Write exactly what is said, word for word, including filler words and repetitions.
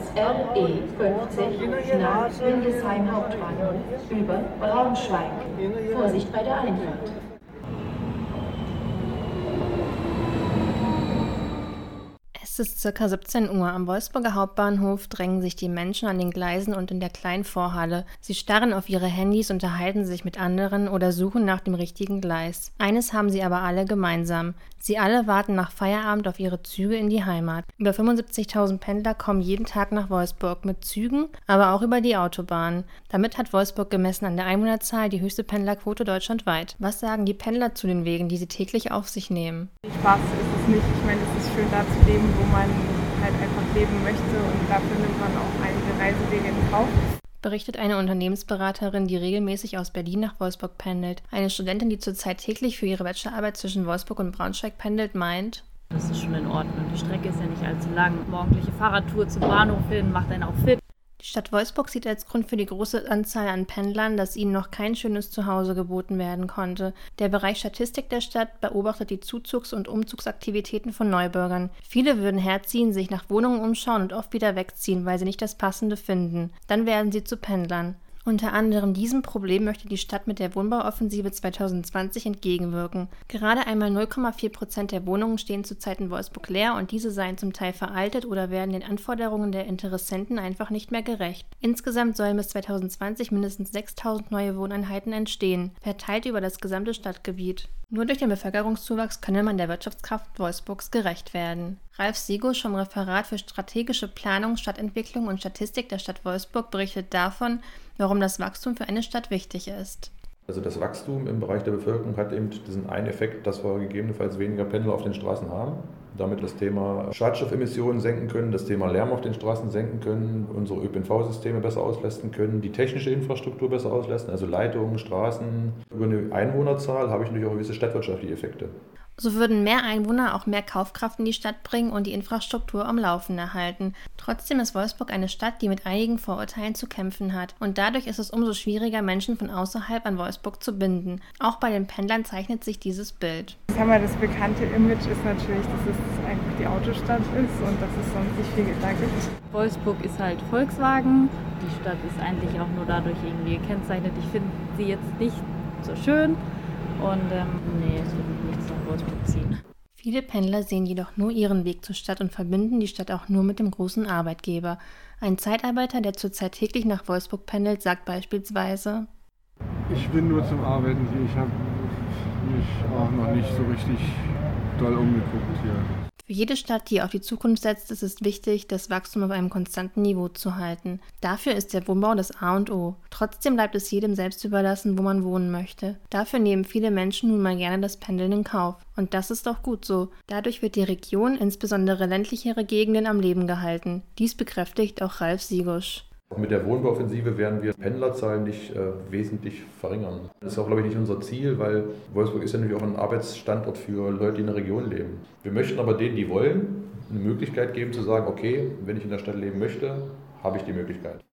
R E fünfzig nach Hildesheim Hauptbahnhof über Braunschweig. Vorsicht bei der Einfahrt. Es ist circa siebzehn Uhr. Am Wolfsburger Hauptbahnhof drängen sich die Menschen an den Gleisen und in der kleinen Vorhalle. Sie starren auf ihre Handys, unterhalten sich mit anderen oder suchen nach dem richtigen Gleis. Eines haben sie aber alle gemeinsam. Sie alle warten nach Feierabend auf ihre Züge in die Heimat. Über fünfundsiebzigtausend Pendler kommen jeden Tag nach Wolfsburg mit Zügen, aber auch über die Autobahn. Damit hat Wolfsburg gemessen an der Einwohnerzahl die höchste Pendlerquote deutschlandweit. Was sagen die Pendler zu den Wegen, die sie täglich auf sich nehmen? Spaß ist es nicht. Ich meine, es ist schön da zu leben, wo man halt einfach leben möchte, und dafür nimmt man auch einige Reisewege in Kauf. Berichtet eine Unternehmensberaterin, die regelmäßig aus Berlin nach Wolfsburg pendelt. Eine Studentin, die zurzeit täglich für ihre Bachelorarbeit zwischen Wolfsburg und Braunschweig pendelt, meint: Das ist schon in Ordnung. Die Strecke ist ja nicht allzu lang. Morgendliche Fahrradtour zum Bahnhof hin macht einen auch fit. Die Stadt Wolfsburg sieht als Grund für die große Anzahl an Pendlern, dass ihnen noch kein schönes Zuhause geboten werden konnte. Der Bereich Statistik der Stadt beobachtet die Zuzugs- und Umzugsaktivitäten von Neubürgern. Viele würden herziehen, sich nach Wohnungen umschauen und oft wieder wegziehen, weil sie nicht das Passende finden. Dann werden sie zu Pendlern. Unter anderem diesem Problem möchte die Stadt mit der Wohnbauoffensive zwanzig zwanzig entgegenwirken. Gerade einmal null Komma vier Prozent der Wohnungen stehen zurzeit in Wolfsburg leer, und diese seien zum Teil veraltet oder werden den Anforderungen der Interessenten einfach nicht mehr gerecht. Insgesamt sollen bis zwanzig zwanzig mindestens sechstausend neue Wohneinheiten entstehen, verteilt über das gesamte Stadtgebiet. Nur durch den Bevölkerungszuwachs könne man der Wirtschaftskraft Wolfsburgs gerecht werden. Ralf Siegusch vom Referat für strategische Planung, Stadtentwicklung und Statistik der Stadt Wolfsburg berichtet davon, warum das Wachstum für eine Stadt wichtig ist. Also das Wachstum im Bereich der Bevölkerung hat eben diesen einen Effekt, dass wir gegebenenfalls weniger Pendler auf den Straßen haben. Damit das Thema Schadstoffemissionen senken können, das Thema Lärm auf den Straßen senken können, unsere Ö P N V-Systeme besser auslasten können, die technische Infrastruktur besser auslasten, also Leitungen, Straßen. Über eine Einwohnerzahl habe ich natürlich auch gewisse stadtwirtschaftliche Effekte. So würden mehr Einwohner auch mehr Kaufkraft in die Stadt bringen und die Infrastruktur am Laufen erhalten. Trotzdem ist Wolfsburg eine Stadt, die mit einigen Vorurteilen zu kämpfen hat. Und dadurch ist es umso schwieriger, Menschen von außerhalb an Wolfsburg zu binden. Auch bei den Pendlern zeichnet sich dieses Bild. Ich sag mal, das bekannte Image ist natürlich, dass es einfach die Autostadt ist und dass es sonst nicht viel da gibt. Wolfsburg ist halt Volkswagen. Die Stadt ist eigentlich auch nur dadurch irgendwie gekennzeichnet. Ich finde sie jetzt nicht so schön. Und ähm, nee, es wird mich nichts nach Wolfsburg ziehen. Viele Pendler sehen jedoch nur ihren Weg zur Stadt und verbinden die Stadt auch nur mit dem großen Arbeitgeber. Ein Zeitarbeiter, der zurzeit täglich nach Wolfsburg pendelt, sagt beispielsweise: Ich bin nur zum Arbeiten hier. Ich habe mich auch noch nicht so richtig doll umgeguckt hier. Für jede Stadt, die auf die Zukunft setzt, ist es wichtig, das Wachstum auf einem konstanten Niveau zu halten. Dafür ist der Wohnbau das A und O. Trotzdem bleibt es jedem selbst überlassen, wo man wohnen möchte. Dafür nehmen viele Menschen nun mal gerne das Pendeln in Kauf. Und das ist auch gut so. Dadurch wird die Region, insbesondere ländlichere Gegenden, am Leben gehalten. Dies bekräftigt auch Ralf Siegusch. Mit der Wohnbauoffensive werden wir Pendlerzahlen nicht äh, wesentlich verringern. Das ist auch, glaube ich, nicht unser Ziel, weil Wolfsburg ist ja natürlich auch ein Arbeitsstandort für Leute, die in der Region leben. Wir möchten aber denen, die wollen, eine Möglichkeit geben zu sagen, okay, wenn ich in der Stadt leben möchte, habe ich die Möglichkeit.